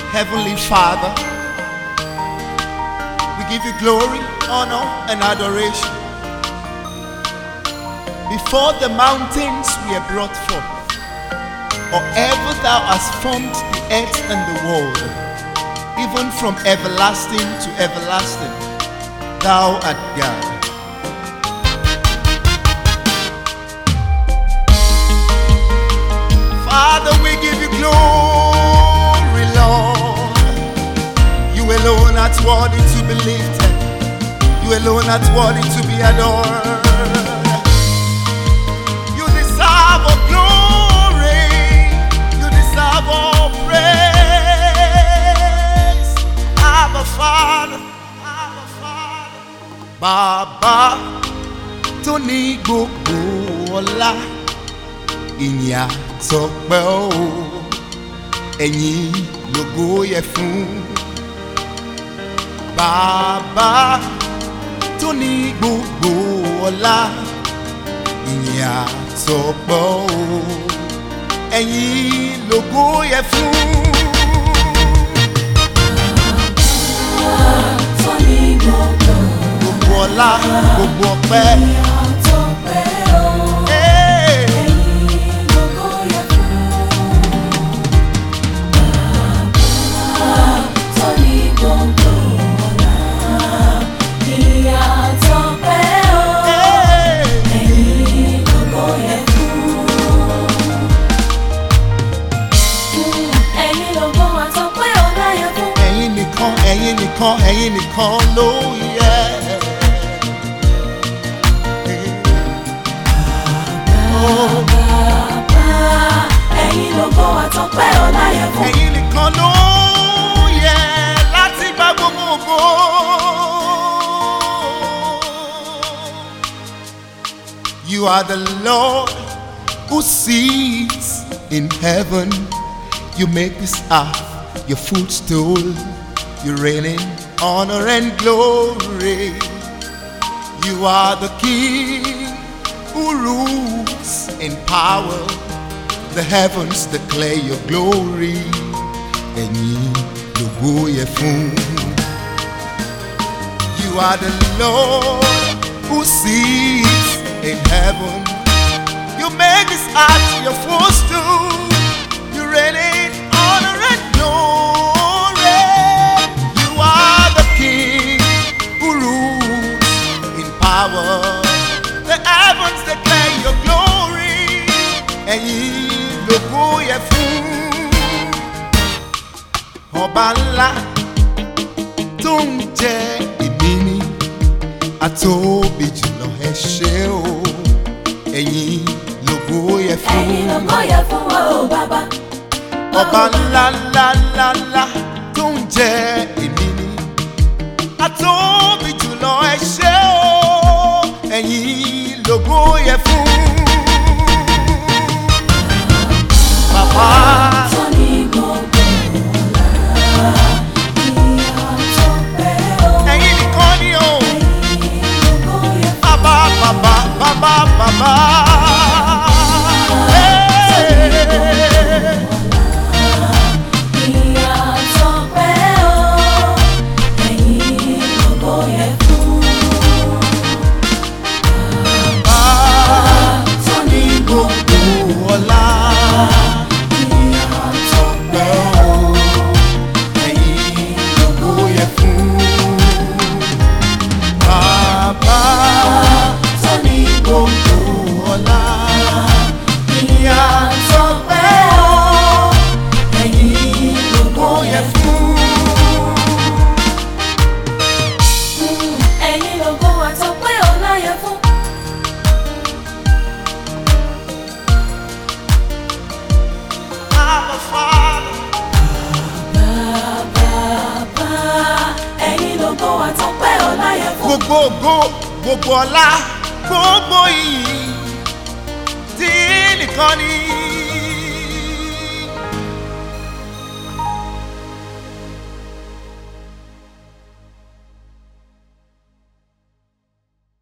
Heavenly Father, we give you glory, honor, and adoration. Before the mountains were brought forth, or ever thou hast formed the earth and the world, even from everlasting to everlasting, thou art God. Father, we give you glory, Lord. You alone art worthy to be lifted. You alone art worthy to be adored. You deserve all glory. You deserve all praise. Abba Father, Abba Father. Baba tó ní gbogbo ọlá, ìyìn àtọpẹ́ o, ẹ̀yin lógo yẹ fún. Bàbá tó ní gbogbo ọlá, ìyìn àtọpẹ́ o, ẹ̀yin lógo yẹ fún. Bàbá tó ní gbogbo ọlá, gbogbo ọpẹ́. Ẹ̀yin nìkan ló yẹ. Bàbá, ẹ̀yin lógo àtọpẹ́ ọlá yẹ fún. Ẹ̀yin nìkan ló yẹ láti gba gbogbo ògo. You are the Lord who sits in heaven. You make this earth your footstool. You reign in honor and glory. You are the King who rules in power. The heavens declare your glory. Ẹ̀yin lógo yẹ fún. You are the Lord who sits in heaven. You make this earth your footstool. You reign in honor and glory. You are the King who rules in power. The heavens declare your glory. Ẹ̀yin lógo yẹ fún. Ọba ńlá tó ń jẹ èmi ni, àtóbi jùlọ ẹ ṣé o. Ẹ̀yin lógo yẹ fún. Ẹ̀yin lógo yẹ fún o bàbá. Ọba ńlá ńlá ńlá ńlá tó ń jẹ èmi ni, àtóbi jùlọ ẹ ṣé o. Ẹ̀yin lógo yẹ fún. Bàbá tó ní gbogbo ọlá, ìyìn àtọpẹ́ o. ẹ̀yin nìkan ni o. Ẹ̀yin lógo yẹ fún. Bàbá bàbá bàbá bàbá. Ìyìn àtọpẹ́ o. Ẹ̀yin lógo yẹ fún. Bàbá tó ní gbogbo ọlá, ìyìn àtọpẹ́ o, ẹ̀yin lógo yẹ fún. Bàbá Tó ní gbogbo ọlá, ìyìn àtọpẹ́ o, ẹ̀yin lógo yẹ fún. ẹ̀yin lógo àtọpẹ́ ọlá yẹ fún. Abba Father, Bàbá, ẹ̀yin lógo àtọpẹ́ ọlá yẹ fún. gbogbo ògo, gbogbo ọlá, gbogbo ìyìn tí nìkan ni.